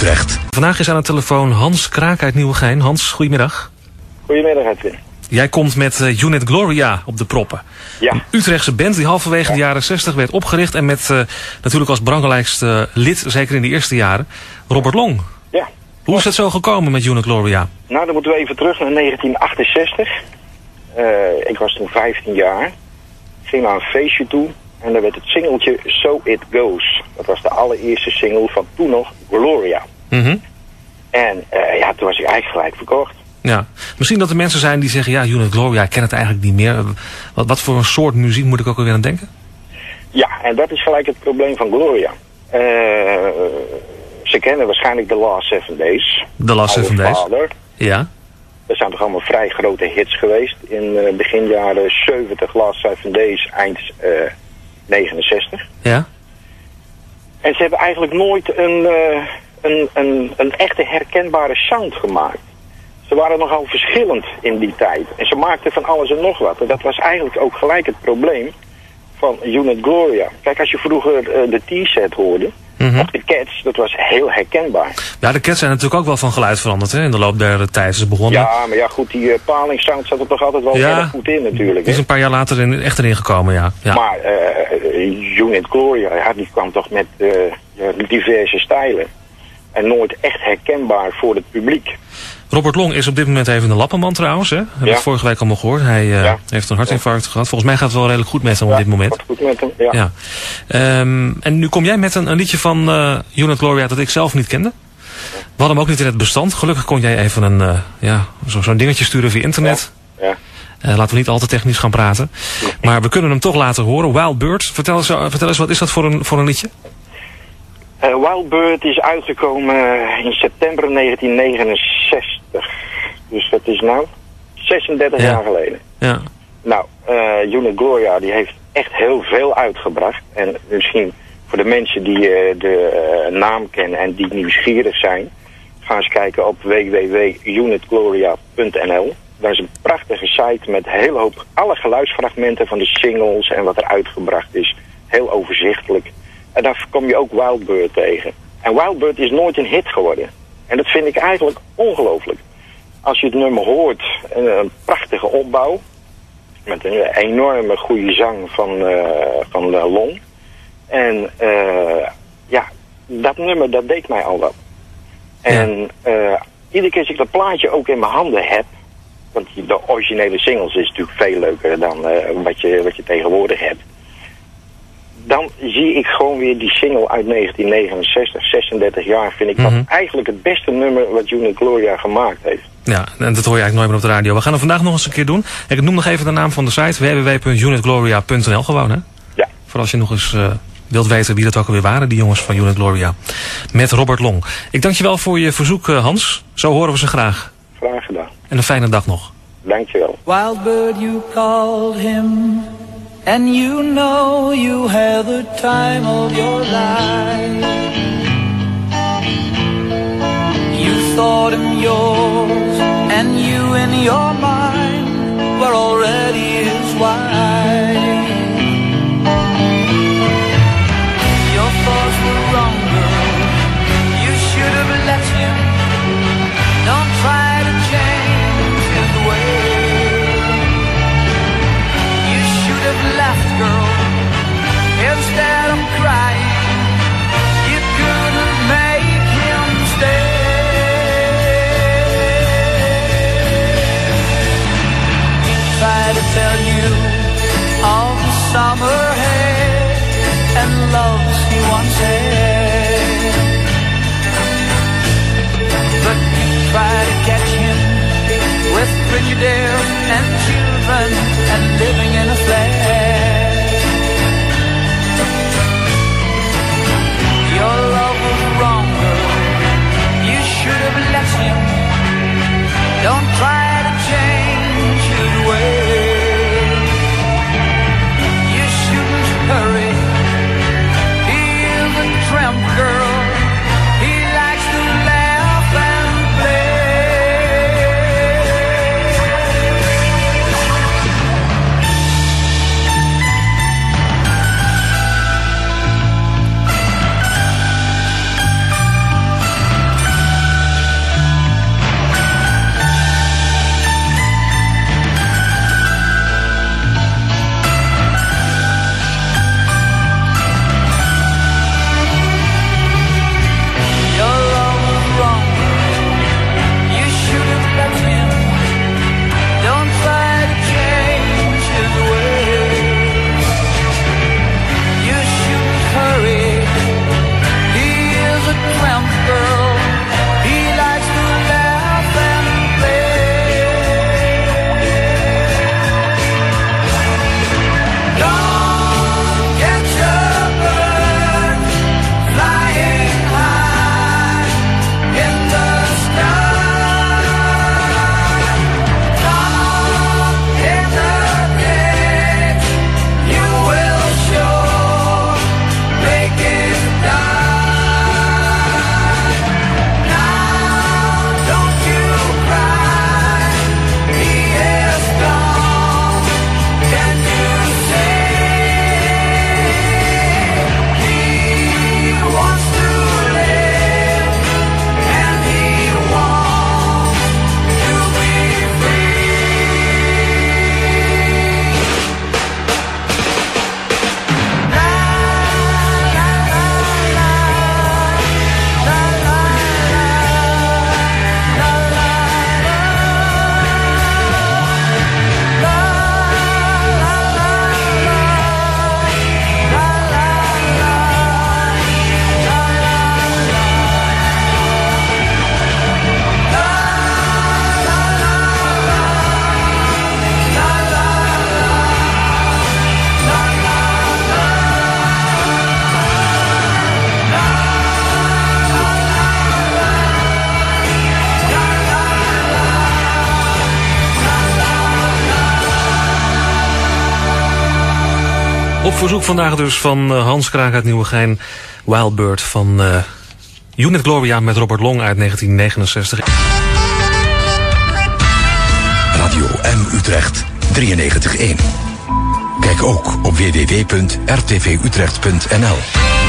Utrecht. Vandaag is aan de telefoon Hans Kraak uit Nieuwegein. Hans, goedemiddag. Goedemiddag, Edwin. Jij komt met Unit Gloria op de proppen. Ja. Een Utrechtse band die halverwege de jaren 60 werd opgericht. En met natuurlijk als belangrijkste lid, zeker in de eerste jaren, Robert Long. Ja. Hoe is het zo gekomen met Unit Gloria? Nou, dan moeten we even terug naar 1968. Ik was toen 15 jaar. Ik ging naar een feestje toe. En daar werd het singeltje So It Goes. Dat was de allereerste single van toen nog Gloria. Mhm. En toen was ik eigenlijk gelijk verkocht. Ja, misschien dat er mensen zijn die zeggen, ja, Unit Gloria, ik ken het eigenlijk niet meer. Wat voor een soort muziek moet ik ook alweer aan denken? Ja, en dat is gelijk het probleem van Gloria. Ze kennen waarschijnlijk The Last 7 Days. The Last 7 Days. Father. Ja. Dat zijn toch allemaal vrij grote hits geweest. In begin jaren 70, Last 7 Days, eind 69. Ja. En ze hebben eigenlijk nooit een echte herkenbare sound gemaakt. Ze waren nogal verschillend in die tijd. En ze maakten van alles en nog wat. En dat was eigenlijk ook gelijk het probleem van Unit Gloria. Kijk, als je vroeger de T-set hoorde, of de Cats, dat was heel herkenbaar. Ja, de Cats zijn natuurlijk ook wel van geluid veranderd, hè, in de loop der tijd. Ze begonnen. Ja, maar ja, goed, die palingsound zat er toch altijd wel erg goed in natuurlijk. Die is een paar jaar later echt erin gekomen, ja. Maar Unit Gloria, die kwam toch met diverse stijlen. En nooit echt herkenbaar voor het publiek. Robert Long is op dit moment even een lappenman trouwens. Hè? Hebben we het vorige week allemaal gehoord. Hij heeft een hartinfarct gehad. Volgens mij gaat het wel redelijk goed met hem op dit moment. Goed met hem, ja. En nu kom jij met een liedje van Unit Gloria dat ik zelf niet kende. We hadden hem ook niet in het bestand. Gelukkig kon jij even zo'n dingetje sturen via internet. Ja. Laten we niet al te technisch gaan praten. Maar we kunnen hem toch laten horen. Wild Bird. Vertel eens, wat is dat voor een liedje? Wild Bird is uitgekomen in september 1969. Dus dat is nou 36 jaar geleden. Ja. Nou, Unit Gloria die heeft echt heel veel uitgebracht. En misschien voor de mensen die de naam kennen en die nieuwsgierig zijn, ga eens kijken op www.unitgloria.nl. Dat is een prachtige site met een hele hoop alle geluidsfragmenten van de singles en wat er uitgebracht is. Heel overzichtelijk. En daar kom je ook Wild Bird tegen. En Wild Bird is nooit een hit geworden. En dat vind ik eigenlijk ongelooflijk. Als je het nummer hoort, een prachtige opbouw. Met een enorme goede zang van Long. En dat nummer, dat deed mij al wat. En iedere keer als ik dat plaatje ook in mijn handen heb. Want de originele singles is natuurlijk veel leuker dan wat je tegenwoordig hebt. Dan zie ik gewoon weer die single uit 1969, 36 jaar, vind ik dat eigenlijk het beste nummer wat Unit Gloria gemaakt heeft. Ja, en dat hoor je eigenlijk nooit meer op de radio. We gaan het vandaag nog eens een keer doen. Ik noem nog even de naam van de site, www.unitgloria.nl gewoon, hè? Ja. Voor als je nog eens wilt weten wie dat ook alweer waren, die jongens van Unit Gloria. Met Robert Long. Ik dank je wel voor je verzoek, Hans. Zo horen we ze graag. Graag gedaan. En een fijne dag nog. Dank je wel. Wild bird, you called him. And you know you had the time of your life. You thought him yours, and you in your mind were already his wife. Your thoughts were wrong, girl. You should have let him. Don't try to change his ways. You should have left, girl, instead of crying. You couldn't make him stay. Try to tell you Op verzoek vandaag dus van Hans Kraak uit Nieuwegein. Wild Bird van Unit Gloria met Robert Long uit 1969. Radio M Utrecht 93.1. Kijk ook op www.rtvutrecht.nl.